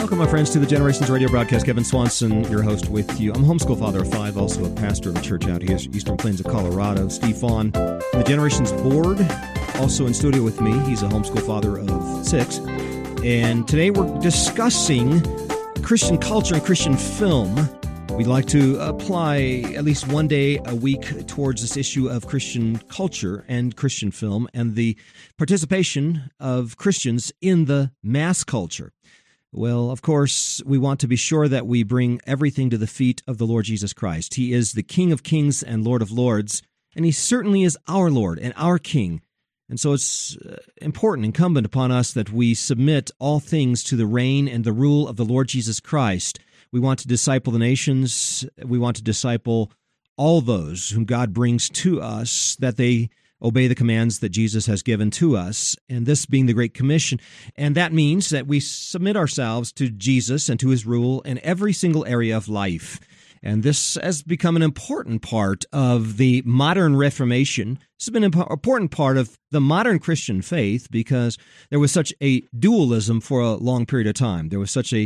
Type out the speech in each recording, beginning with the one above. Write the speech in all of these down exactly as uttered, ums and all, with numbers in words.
Welcome, my friends, to the Generations Radio broadcast. Kevin Swanson, your host with you. I'm a homeschool father of five, also a pastor of a church out here, Eastern Plains of Colorado. Steve Vaughn, the Generations Board, also in studio with me. He's a homeschool father of six. And today we're discussing Christian culture and Christian film. We'd like to apply at least one day a week towards this issue of Christian culture and Christian film and the participation of Christians in the mass culture. Well, of course, we want to be sure that we bring everything to the feet of the Lord Jesus Christ. He is the King of Kings and Lord of Lords, and He certainly is our Lord and our King. And so it's important, incumbent upon us that we submit all things to the reign and the rule of the Lord Jesus Christ. We want to disciple the nations. We want to disciple all those whom God brings to us, that they obey the commands that Jesus has given to us, and this being the Great Commission. And that means that we submit ourselves to Jesus and to His rule in every single area of life. And this has become an important part of the modern Reformation. This has been an important part of the modern Christian faith because there was such a dualism for a long period of time. There was such a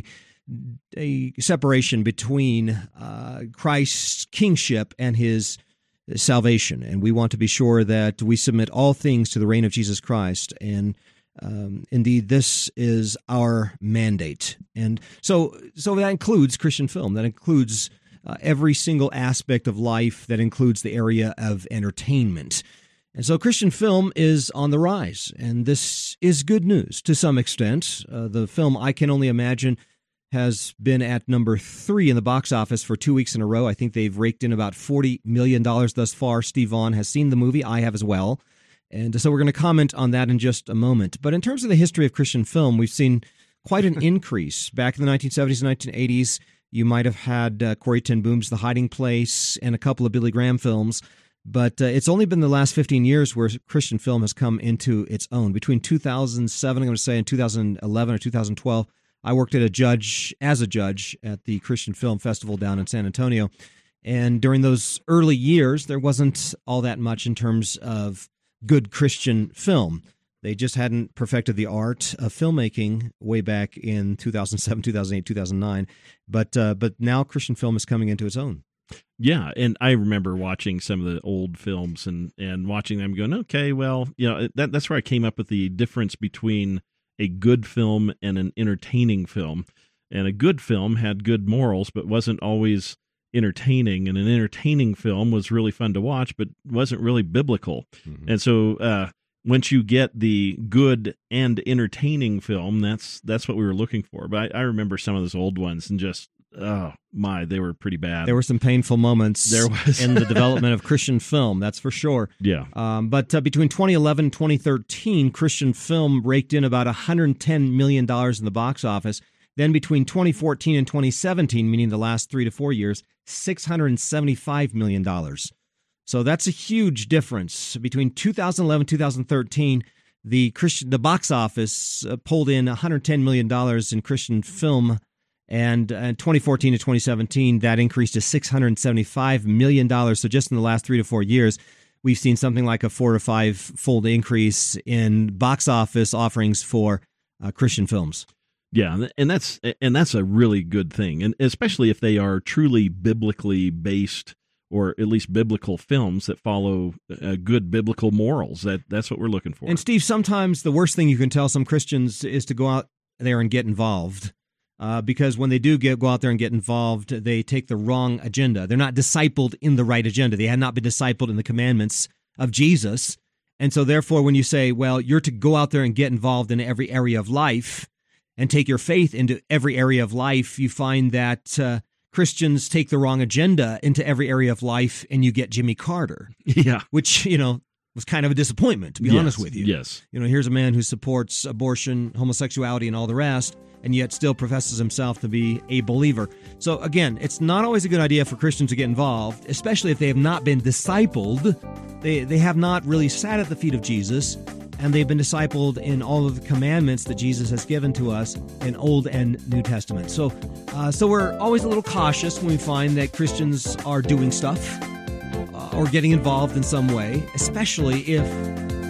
a separation between uh, Christ's kingship and His salvation. And we want to be sure that we submit all things to the reign of Jesus Christ. And um, indeed, this is our mandate. And so, so that includes Christian film. That includes uh, every single aspect of life. That includes the area of entertainment. And so Christian film is on the rise. And this is good news to some extent. Uh, the film I Can Only Imagine has been at number three in the box office for two weeks in a row. I think they've raked in about forty million dollars thus far. Steve Vaughn has seen the movie. I have as well. And so we're going to comment on that in just a moment. But in terms of the history of Christian film, we've seen quite an increase. Back in the nineteen seventies and nineteen eighties, you might have had uh, Corrie ten Boom's The Hiding Place and a couple of Billy Graham films. But uh, it's only been the last fifteen years where Christian film has come into its own. Between two thousand seven, I'm going to say, and two thousand eleven or two thousand twelve, I worked at a judge as a judge at the Christian Film Festival down in San Antonio. And during those early years, there wasn't all that much in terms of good Christian film. They just hadn't perfected the art of filmmaking way back in two thousand seven, two thousand eight, two thousand nine. But uh, but now Christian film is coming into its own. Yeah, and I remember watching some of the old films and, and watching them going, okay, well, you know, that that's where I came up with the difference between a good film and an entertaining film. And a good film had good morals, but wasn't always entertaining. And an entertaining film was really fun to watch, but wasn't really biblical. Mm-hmm. And so uh, once you get the good and entertaining film, that's that's what we were looking for. But I, I remember some of those old ones and just, oh my, they were pretty bad. There were some painful moments there was. in the development of Christian film, that's for sure. Yeah. Um, but uh, between twenty eleven and twenty thirteen, Christian film raked in about one hundred ten million dollars in the box office. Then between twenty fourteen and twenty seventeen, meaning the last three to four years, six hundred seventy-five million dollars. So that's a huge difference. Between two thousand eleven and two thousand thirteen, the Christian the box office uh, pulled in one hundred ten million dollars in Christian film. And in twenty fourteen to twenty seventeen, that increased to six hundred seventy-five million dollars. So just in the last three to four years, we've seen something like a four to five-fold increase in box office offerings for uh, Christian films. Yeah, and that's and that's a really good thing, and especially if they are truly biblically based, or at least biblical films that follow uh, good biblical morals. That that's what we're looking for. And Steve, sometimes the worst thing you can tell some Christians is to go out there and get involved. Uh, because when they do get, go out there and get involved, they take the wrong agenda. They're not discipled in the right agenda. They had not been discipled in the commandments of Jesus. And so therefore, when you say, well, you're to go out there and get involved in every area of life and take your faith into every area of life, you find that uh, Christians take the wrong agenda into every area of life, and you get Jimmy Carter. Yeah. Which, you know, was kind of a disappointment, to be yes, honest with you. Yes. You know, here's a man who supports abortion, homosexuality, and all the rest, and yet still professes himself to be a believer. So again, it's not always a good idea for Christians to get involved, especially if they have not been discipled. They they have not really sat at the feet of Jesus, and they've been discipled in all of the commandments that Jesus has given to us in Old and New Testament. So, uh, so we're always a little cautious when we find that Christians are doing stuff uh, or getting involved in some way, especially if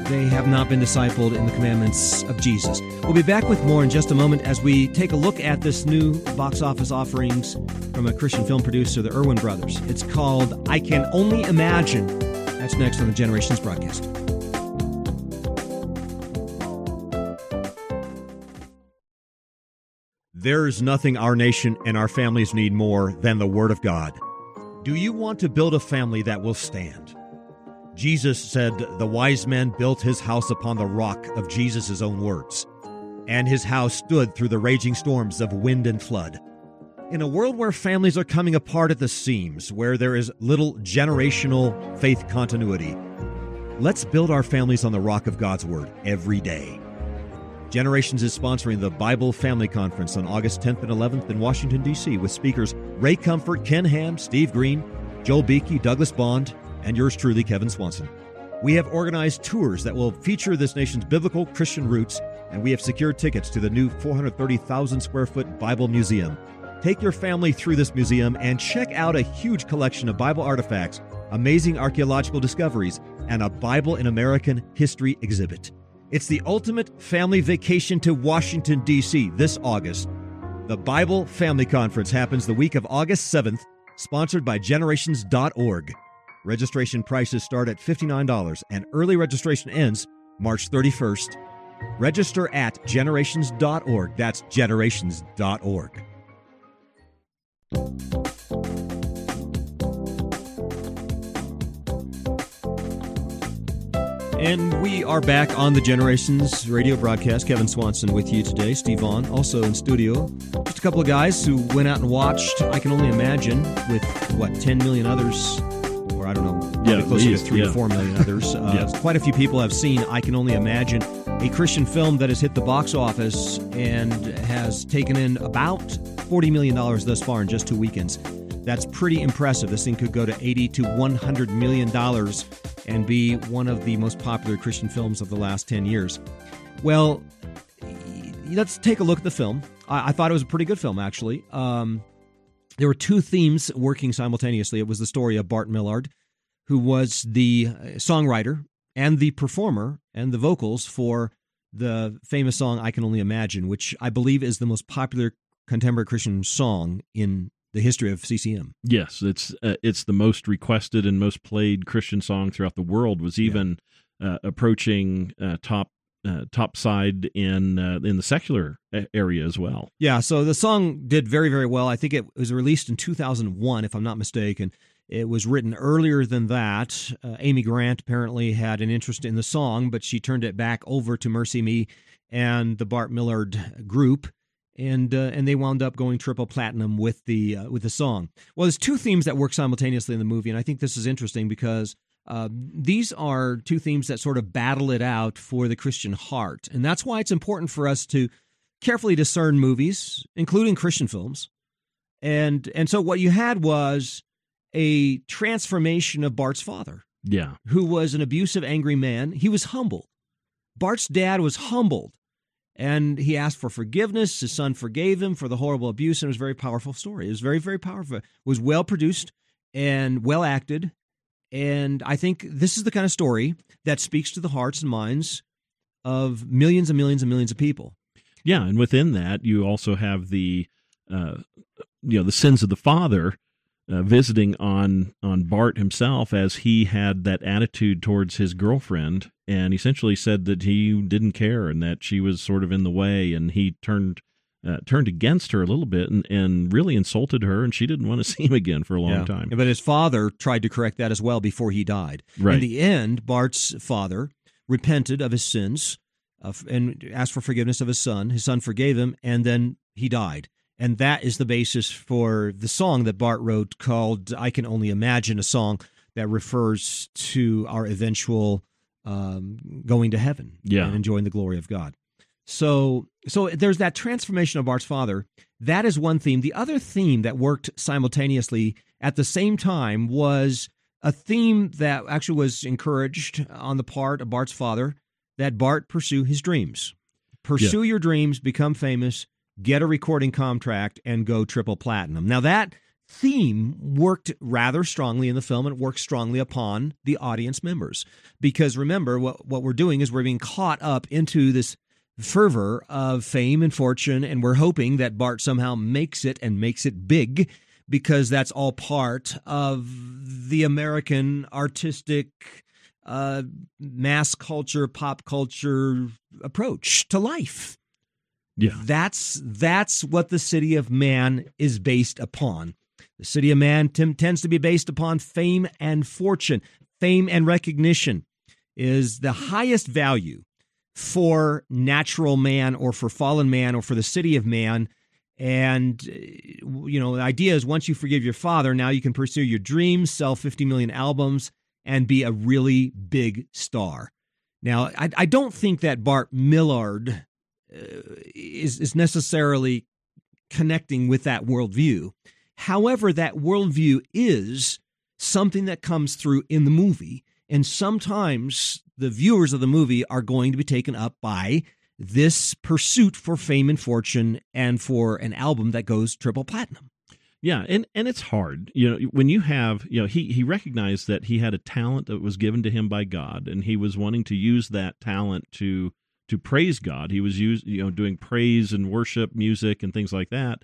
they have not been discipled in the commandments of Jesus. We'll be back with more in just a moment as we take a look at this new box office offerings from a Christian film producer, the Erwin Brothers. It's called I Can Only Imagine. That's next on the Generations broadcast. There's nothing our nation and our families need more than the Word of God. Do you want to build a family that will stand? Jesus said the wise man built his house upon the rock of Jesus' own words, and his house stood through the raging storms of wind and flood. In a world where families are coming apart at the seams, where there is little generational faith continuity, let's build our families on the rock of God's Word every day. Generations is sponsoring the Bible Family Conference on August tenth and eleventh in Washington, D C with speakers Ray Comfort, Ken Ham, Steve Green, Joel Beakey, Douglas Bond, and yours truly, Kevin Swanson. We have organized tours that will feature this nation's biblical Christian roots, and we have secured tickets to the new four hundred thirty thousand square foot Bible Museum. Take your family through this museum and check out a huge collection of Bible artifacts, amazing archaeological discoveries, and a Bible in American history exhibit. It's the ultimate family vacation to Washington, D C this August. The Bible Family Conference happens the week of August seventh, sponsored by generations dot org. Registration prices start at fifty-nine dollars, and early registration ends March thirty-first. Register at generations dot org. That's generations dot org. And we are back on the Generations radio broadcast. Kevin Swanson with you today. Steve Vaughn also in studio. Just a couple of guys who went out and watched I Can Only Imagine with, what, ten million others, or I don't know, probably yeah, closer least, to three yeah. or four million others. Uh, yes. Quite a few people have seen I Can Only Imagine, a Christian film that has hit the box office and has taken in about forty million dollars thus far in just two weekends. That's pretty impressive. This thing could go to eighty to one hundred million dollars and be one of the most popular Christian films of the last ten years. Well, let's take a look at the film. I, I thought it was a pretty good film, actually. Um, there were two themes working simultaneously. It was the story of Bart Millard, who was the songwriter and the performer and the vocals for the famous song I Can Only Imagine, which I believe is the most popular contemporary Christian song in the history of C C M. Yes, it's uh, it's the most requested and most played Christian song throughout the world. Was even yeah. uh, approaching uh, top uh, top side in uh, in the secular area as well. Yeah, so the song did very very well. I think it was released in two thousand one, if I'm not mistaken. It was written earlier than that. Uh, Amy Grant apparently had an interest in the song, but she turned it back over to Mercy Me and the Bart Millard group. And uh, and they wound up going triple platinum with the uh, with the song. Well, there's two themes that work simultaneously in the movie, and I think this is interesting because uh, these are two themes that sort of battle it out for the Christian heart, and that's why it's important for us to carefully discern movies, including Christian films. And and so what you had was a transformation of Bart's father, yeah, who was an abusive, angry man. He was humbled. Bart's dad was humbled. And he asked for forgiveness. His son forgave him for the horrible abuse, and it was a very powerful story. It was very, very powerful. It was well-produced and well-acted, and I think this is the kind of story that speaks to the hearts and minds of millions and millions and millions of people. Yeah, and within that, you also have the, uh, you know, the sins of the father uh, visiting on on Bart himself as he had that attitude towards his girlfriend, and essentially said that he didn't care and that she was sort of in the way, and he turned uh, turned against her a little bit and, and really insulted her, and she didn't want to see him again for a long yeah. time. But his father tried to correct that as well before he died. Right. In the end, Bart's father repented of his sins uh, and asked for forgiveness of his son. His son forgave him, and then he died. And that is the basis for the song that Bart wrote called I Can Only Imagine, a song that refers to our eventual um, going to heaven yeah. and enjoying the glory of God. So so there's that transformation of Bart's father. That is one theme. The other theme that worked simultaneously at the same time was a theme that actually was encouraged on the part of Bart's father, that Bart pursue his dreams. Pursue yeah. your dreams, become famous, get a recording contract, and go triple platinum. Now that theme worked rather strongly in the film, and it worked strongly upon the audience members. Because remember, what, what we're doing is we're being caught up into this fervor of fame and fortune, and we're hoping that Bart somehow makes it and makes it big, because that's all part of the American artistic uh, mass culture, pop culture approach to life. Yeah, That's that's what the City of Man is based upon. The City of Man t- tends to be based upon fame and fortune. Fame and recognition is the highest value for natural man, or for fallen man, or for the City of Man. And, you know, the idea is once you forgive your father, now you can pursue your dreams, sell fifty million albums, and be a really big star. Now, I, I don't think that Bart Millard uh, is, is necessarily connecting with that worldview. However, that worldview is something that comes through in the movie, and sometimes the viewers of the movie are going to be taken up by this pursuit for fame and fortune and for an album that goes triple platinum. Yeah, and, and it's hard. You know, when you have, you know, he, he recognized that he had a talent that was given to him by God, and he was wanting to use that talent to to praise God. He was use, you know, doing praise and worship music and things like that.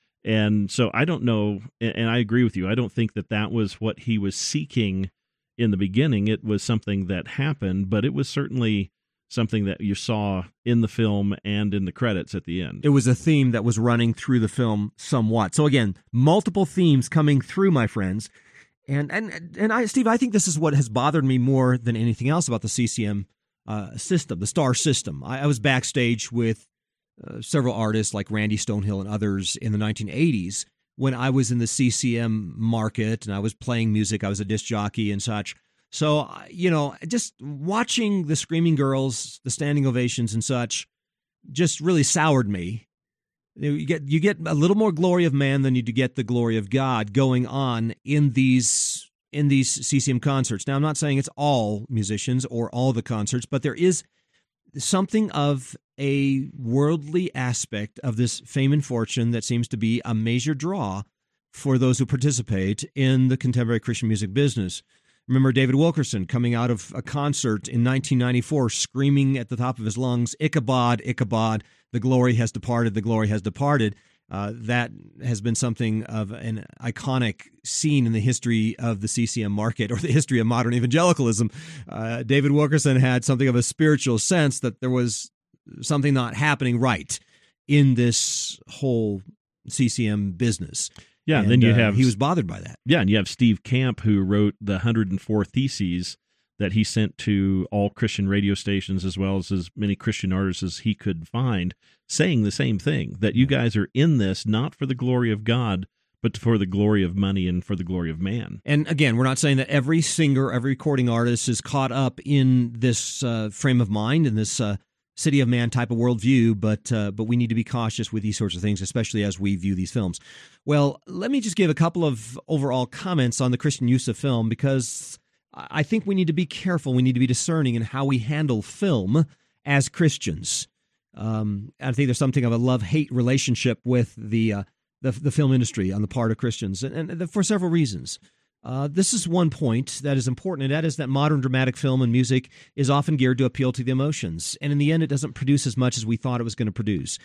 And so I don't know, and I agree with you, I don't think that that was what he was seeking in the beginning. It was something that happened, but it was certainly something that you saw in the film and in the credits at the end. It was a theme that was running through the film somewhat. So again, multiple themes coming through, my friends. And and and I, Steve, I think this is what has bothered me more than anything else about the C C M uh, system, the star system. I, I was backstage with uh, several artists like Randy Stonehill and others in the nineteen eighties when I was in the C C M market and I was playing music. I was a disc jockey and such. So, you know, just watching the Screaming Girls, the standing ovations and such, just really soured me. You get you get a little more glory of man than you do get the glory of God going on in these in these C C M concerts. Now, I'm not saying it's all musicians or all the concerts, but there is something of a worldly aspect of this fame and fortune that seems to be a major draw for those who participate in the contemporary Christian music business. Remember David Wilkerson coming out of a concert in nineteen ninety-four screaming at the top of his lungs, Ichabod, Ichabod, the glory has departed, the glory has departed. Uh, that has been something of an iconic scene in the history of the C C M market or the history of modern evangelicalism. Uh, David Wilkerson had something of a spiritual sense that there was something not happening right in this whole C C M business. Yeah, and then you uh, have he was bothered by that. Yeah, and you have Steve Camp, who wrote the one hundred four Theses that he sent to all Christian radio stations as well as as many Christian artists as he could find, saying the same thing, that you guys are in this not for the glory of God, but for the glory of money and for the glory of man. And again, we're not saying that every singer, every recording artist is caught up in this uh, frame of mind and this uh, City of Man type of worldview, but uh, but we need to be cautious with these sorts of things, especially as we view these films. Well, let me just give a couple of overall comments on the Christian use of film, because I think we need to be careful. We need to be discerning in how we handle film as Christians. Um, I think there's something of a love-hate relationship with the, uh, the the film industry on the part of Christians, and, and for several reasons. Uh, this is one point that is important, and that is that modern dramatic film and music is often geared to appeal to the emotions. And in the end, it doesn't produce as much as we thought it was going to produce.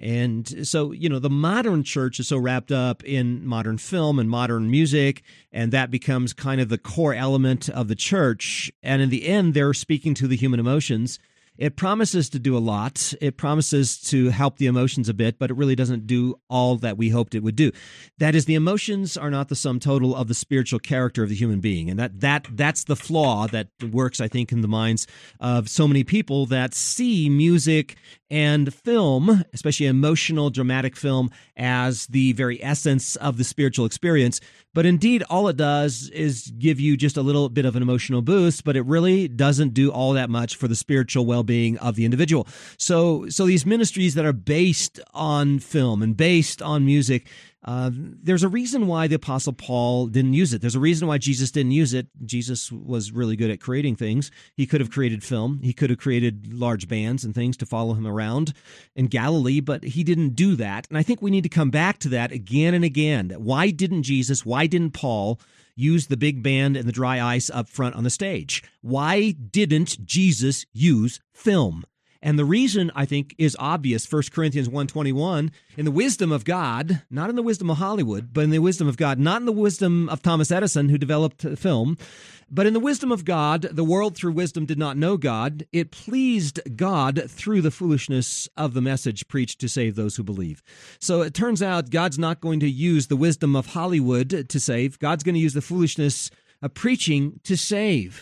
And so, you know, the modern church is so wrapped up in modern film and modern music, and that becomes kind of the core element of the church. And in the end, they're speaking to the human emotions. It promises to do a lot. It promises to help the emotions a bit, but it really doesn't do all that we hoped it would do. That is, the emotions are not the sum total of the spiritual character of the human being. And that that that's the flaw that works, I think, in the minds of so many people that see music and film, especially emotional, dramatic film, as the very essence of the spiritual experience. But indeed, all it does is give you just a little bit of an emotional boost, but it really doesn't do all that much for the spiritual well-being of the individual. So, so these ministries that are based on film and based on music, Uh, there's a reason why the Apostle Paul didn't use it. There's a reason why Jesus didn't use it. Jesus was really good at creating things. He could have created film. He could have created large bands and things to follow him around in Galilee, but he didn't do that. And I think we need to come back to that again and again. Why didn't Jesus, why didn't Paul use the big band and the dry ice up front on the stage? Why didn't Jesus use film? And the reason, I think, is obvious. First Corinthians one twenty-one, in the wisdom of God, not in the wisdom of Hollywood, but in the wisdom of God, not in the wisdom of Thomas Edison, who developed film, but in the wisdom of God, the world through wisdom did not know God. It pleased God through the foolishness of the message preached to save those who believe. So it turns out God's not going to use the wisdom of Hollywood to save. God's going to use the foolishness of preaching to save.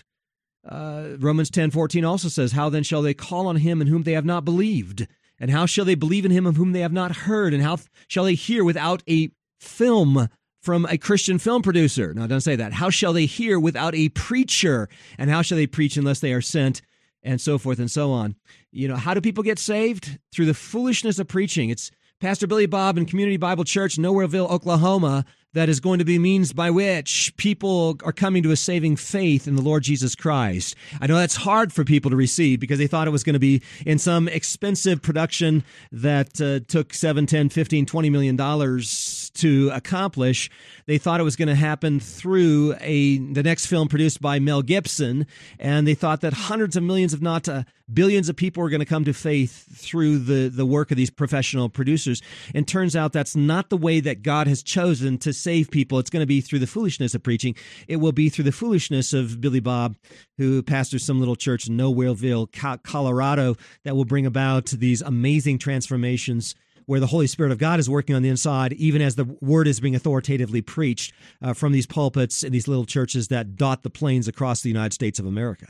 Uh, Romans ten fourteen also says, how then shall they call on him in whom they have not believed? And how shall they believe in him of whom they have not heard? And how shall they hear without a film from a Christian film producer? No, it doesn't say that. How shall they hear without a preacher? And how shall they preach unless they are sent? And so forth and so on. You know, how do people get saved? Through the foolishness of preaching. It's Pastor Billy Bob and Community Bible Church, Nowhereville, Oklahoma, that is going to be means by which people are coming to a saving faith in the Lord Jesus Christ. I know that's hard for people to receive because they thought it was going to be in some expensive production that uh, took seven, ten, fifteen, twenty million dollars to accomplish. They thought it was going to happen through a the next film produced by Mel Gibson, and they thought that hundreds of millions, if not uh, billions of people were going to come to faith through the, the work of these professional producers. And turns out that's not the way that God has chosen to save people. It's going to be through the foolishness of preaching. It will be through the foolishness of Billy Bob, who pastors some little church in Nowhereville, Colorado, that will bring about these amazing transformations where the Holy Spirit of God is working on the inside, even as the word is being authoritatively preached uh, from these pulpits in these little churches that dot the plains across the United States of America.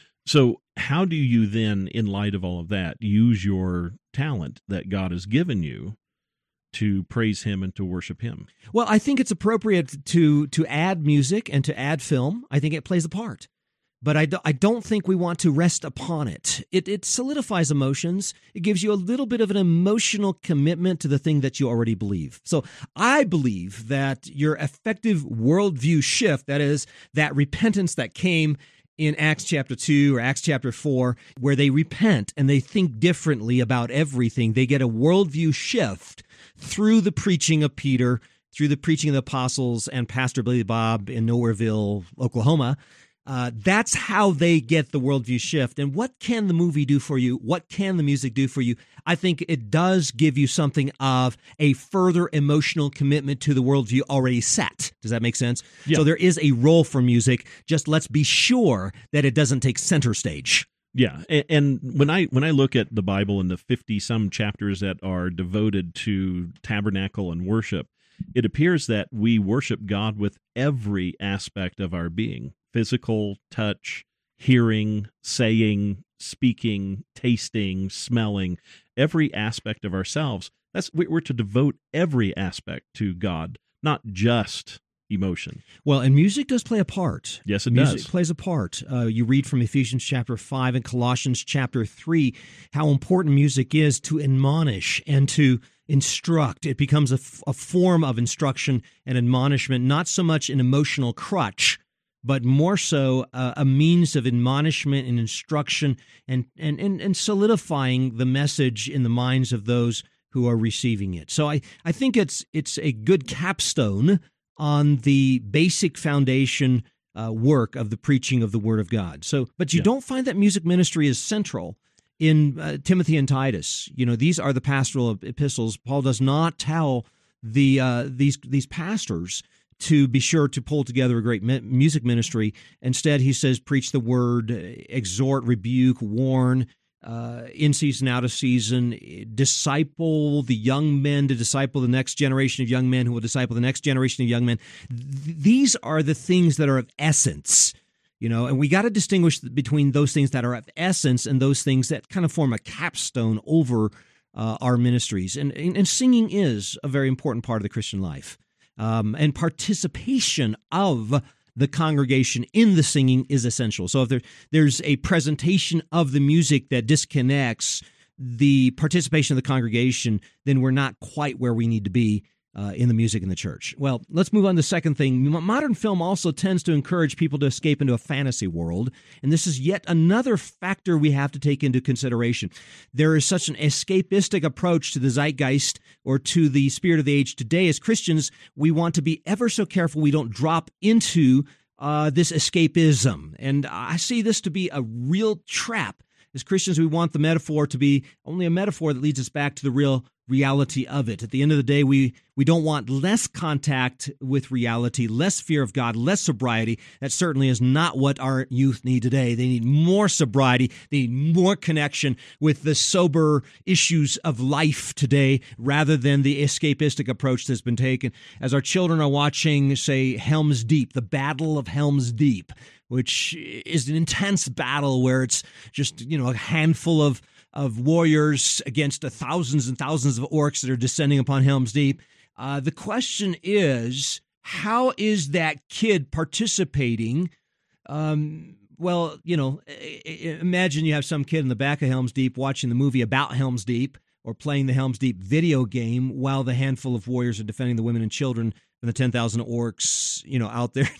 So how do you then, in light of all of that, use your talent that God has given you to praise him and to worship him? Well, I think it's appropriate to to add music and to add film. I think it plays a part. But I, do, I don't think we want to rest upon it. it. It solidifies emotions. It gives you a little bit of an emotional commitment to the thing that you already believe. So I believe that your effective worldview shift, that is, that repentance that came in Acts chapter two or Acts chapter four, where they repent and they think differently about everything. They get a worldview shift through the preaching of Peter, through the preaching of the apostles and Pastor Billy Bob in Nowhereville, Oklahoma. Uh, that's how they get the worldview shift. And what can the movie do for you? What can the music do for you? I think it does give you something of a further emotional commitment to the worldview already set. Does that make sense? Yeah. So there is a role for music. Just let's be sure that it doesn't take center stage. Yeah, and, and when I when I look at the Bible and the fifty some chapters that are devoted to tabernacle and worship, it appears that we worship God with every aspect of our being. Physical, touch, hearing, saying, speaking, tasting, smelling, every aspect of ourselves. That's we're to devote every aspect to God, not just emotion. Well, and music does play a part. Yes, it music does. plays a part. Uh, you read from Ephesians chapter five and Colossians chapter three how important music is to admonish and to instruct. It becomes a, f- a form of instruction and admonishment, not so much an emotional crutch, but more so uh, a means of admonishment and instruction and, and, and, and solidifying the message in the minds of those who are receiving it. So I, I think it's it's a good capstone on the basic foundation uh, work of the preaching of the Word of God. So, but you yeah. don't find that music ministry is central in uh, Timothy and Titus. You know, these are the pastoral epistles. Paul does not tell the uh, these these pastors to be sure to pull together a great music ministry. Instead, he says, preach the word, exhort, rebuke, warn, uh, in season, out of season, disciple the young men to disciple the next generation of young men who will disciple the next generation of young men. Th- these are the things that are of essence, you know, and we got to distinguish between those things that are of essence and those things that kind of form a capstone over uh, our ministries. And, and, and singing is a very important part of the Christian life. Um, and participation of the congregation in the singing is essential. So if there, there's a presentation of the music that disconnects the participation of the congregation, then we're not quite where we need to be uh, in the music in the church. Well, let's move on to the second thing. Modern film also tends to encourage people to escape into a fantasy world, and this is yet another factor we have to take into consideration. There is such an escapistic approach to the zeitgeist or to the spirit of the age today. As Christians, we want to be ever so careful we don't drop into uh, this escapism, and I see this to be a real trap. As Christians, we want the metaphor to be only a metaphor that leads us back to the real reality of it. At the end of the day, we, we don't want less contact with reality, less fear of God, less sobriety. That certainly is not what our youth need today. They need more sobriety. They need more connection with the sober issues of life today rather than the escapistic approach that's been taken. As our children are watching, say, Helm's Deep, the Battle of Helm's Deep, which is an intense battle where it's just, you know, a handful of of warriors against the thousands and thousands of orcs that are descending upon Helm's Deep. Uh, the question is, how is that kid participating? Um, well, you know, imagine you have some kid in the back of Helm's Deep watching the movie about Helm's Deep or playing the Helm's Deep video game while the handful of warriors are defending the women and children and the ten thousand orcs, you know, out there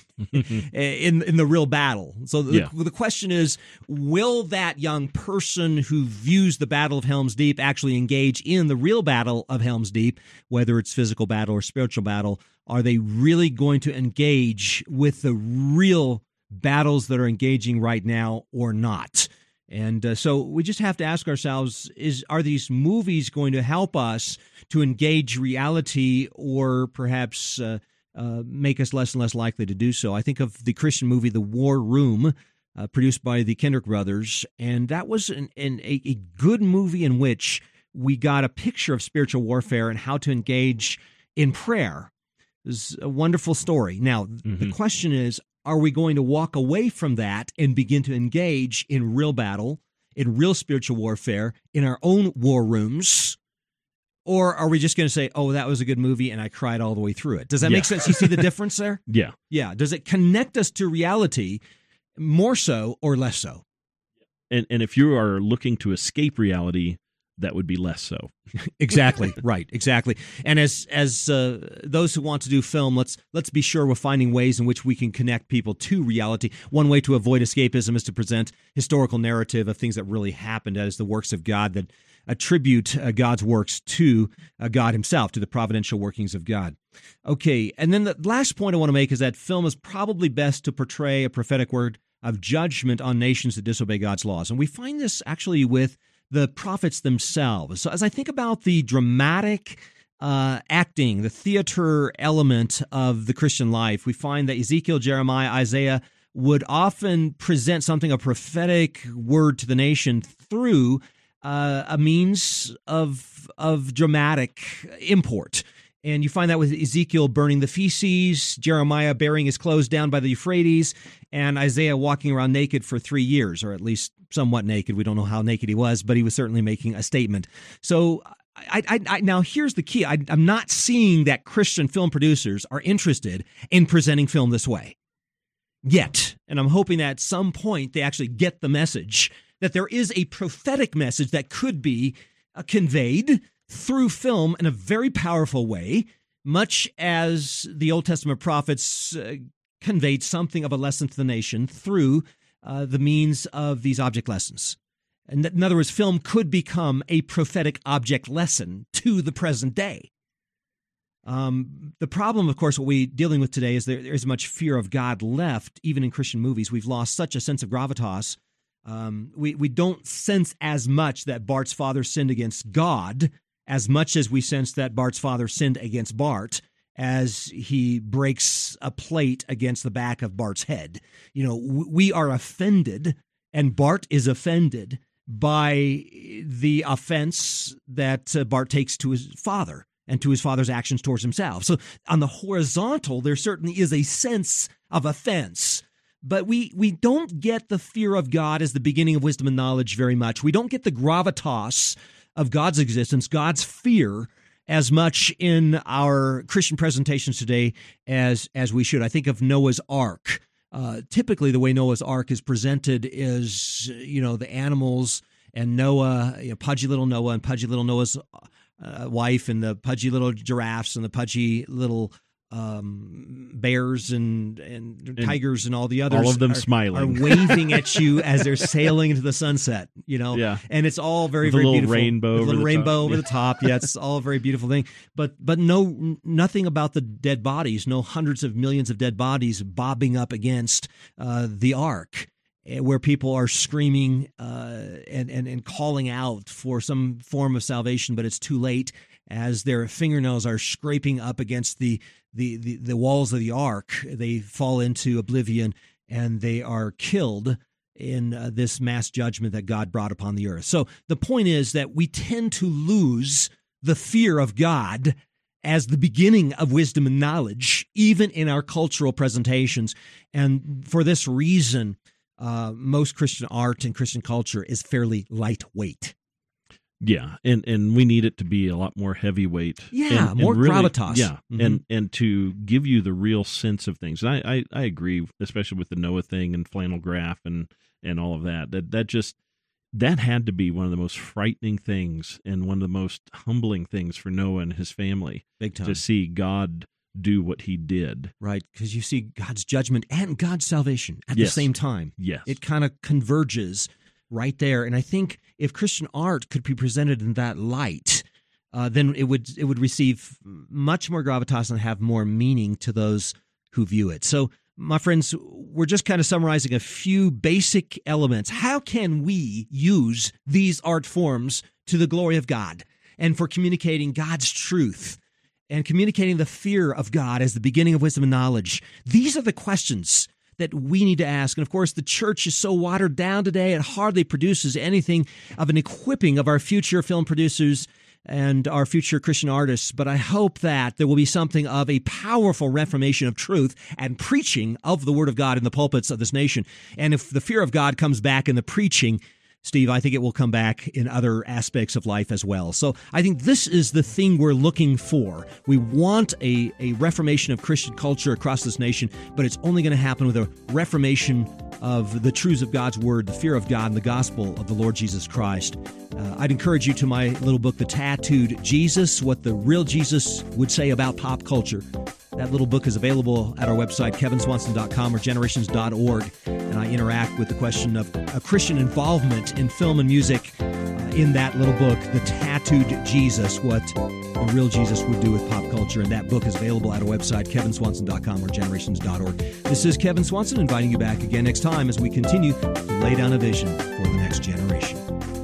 in in the real battle. So the, yeah. the question is, will that young person who views the Battle of Helm's Deep actually engage in the real battle of Helm's Deep, whether it's physical battle or spiritual battle? Are they really going to engage with the real battles that are engaging right now or not? And uh, so we just have to ask ourselves, is are these movies going to help us to engage reality or perhaps uh, uh, make us less and less likely to do so? I think of the Christian movie The War Room, uh, produced by the Kendrick brothers, and that was an, an, a, a good movie in which we got a picture of spiritual warfare and how to engage in prayer. It was a wonderful story. Now, mm-hmm. the question is, are we going to walk away from that and begin to engage in real battle, in real spiritual warfare, in our own war rooms? Or are we just going to say, oh, that was a good movie and I cried all the way through it? Does that yeah. make sense? You see the difference there? Yeah. Yeah. Does it connect us to reality more so or less so? And and if you are looking to escape reality, that would be less so. Exactly. Right. Exactly. And as as uh, those who want to do film, let's let's be sure we're finding ways in which we can connect people to reality. One way to avoid escapism is to present historical narrative of things that really happened as the works of God that attribute uh, God's works to uh, God himself, to the providential workings of God. Okay. And then the last point I want to make is that film is probably best to portray a prophetic word of judgment on nations that disobey God's laws. And we find this actually with the prophets themselves. So as I think about the dramatic uh, acting, the theater element of the Christian life, we find that Ezekiel, Jeremiah, Isaiah would often present something, a prophetic word to the nation through uh, a means of, of dramatic import. And you find that with Ezekiel burning the feces, Jeremiah burying his clothes down by the Euphrates, and Isaiah walking around naked for three years, or at least somewhat naked. We don't know how naked he was, but he was certainly making a statement. So I, I, I, now here's the key. I, I'm not seeing that Christian film producers are interested in presenting film this way yet. And I'm hoping that at some point they actually get the message that there is a prophetic message that could be uh, conveyed through film in a very powerful way, much as the Old Testament prophets uh, conveyed something of a lesson to the nation through uh, the means of these object lessons. And in other words, film could become a prophetic object lesson to the present day. Um, the problem, of course, what we're dealing with today is there, there isn't much fear of God left, even in Christian movies. We've lost such a sense of gravitas. Um, we, we don't sense as much that Bart's father sinned against God as much as we sense that Bart's father sinned against Bart as he breaks a plate against the back of Bart's head. You know, we are offended, and Bart is offended by the offense that uh, Bart takes to his father and to his father's actions towards himself. So on the horizontal, there certainly is a sense of offense, but we, we don't get the fear of God as the beginning of wisdom and knowledge very much. We don't get the gravitas of God's existence, God's fear, as much in our Christian presentations today as as we should. I think of Noah's Ark. Uh, typically, the way Noah's Ark is presented is, you know, the animals and Noah, you know, pudgy little Noah and pudgy little Noah's uh, wife and the pudgy little giraffes and the pudgy little um, bears and, and, and tigers and all the others. All of them are, smiling. Are waving at you as they're sailing into the sunset, you know? Yeah. And it's all very, With very a little beautiful. rainbow With a over little the rainbow top. over Yeah. the top. Yeah, it's all a very beautiful thing. But but no, nothing about the dead bodies, no hundreds of millions of dead bodies bobbing up against uh, the ark, where people are screaming uh, and, and, and calling out for some form of salvation, but it's too late as their fingernails are scraping up against the, the, the, the walls of the ark. They fall into oblivion and they are killed in uh, this mass judgment that God brought upon the earth. So the point is that we tend to lose the fear of God as the beginning of wisdom and knowledge, even in our cultural presentations. And for this reason, uh, most Christian art and Christian culture is fairly lightweight. Yeah, and, and we need it to be a lot more heavyweight. Yeah, and, more and really, gravitas. Yeah, Mhm. and and to give you the real sense of things. And I, I, I agree, especially with the Noah thing and flannel graph and, and all of that. That that just that had to be one of the most frightening things and one of the most humbling things for Noah and his family. Big time. To see God do what he did. Right, because you see God's judgment and God's salvation at Yes. the same time. Yes. It kind of converges right there. And I think if Christian art could be presented in that light, uh, then it would it would receive much more gravitas and have more meaning to those who view it. So, my friends, we're just kind of summarizing a few basic elements. How can we use these art forms to the glory of God and for communicating God's truth and communicating the fear of God as the beginning of wisdom and knowledge? These are the questions that we need to ask. And of course, the church is so watered down today, it hardly produces anything of an equipping of our future film producers and our future Christian artists. But I hope that there will be something of a powerful reformation of truth and preaching of the Word of God in the pulpits of this nation. And if the fear of God comes back in the preaching, Steve, I think it will come back in other aspects of life as well. So I think this is the thing we're looking for. We want a, a reformation of Christian culture across this nation, but it's only going to happen with a reformation of the truths of God's Word, the fear of God, and the gospel of the Lord Jesus Christ. Uh, I'd encourage you to my little book, The Tattooed Jesus, What the Real Jesus Would Say About Pop Culture. That little book is available at our website, kevin swanson dot com or generations dot org, and I interact with the question of a Christian involvement in film and music uh, in that little book, The Tattooed Jesus, What the Real Jesus Would Do with Pop Culture, and that book is available at our website, kevin swanson dot com or generations dot org. This is Kevin Swanson inviting you back again next time as we continue to lay down a vision for the next generation.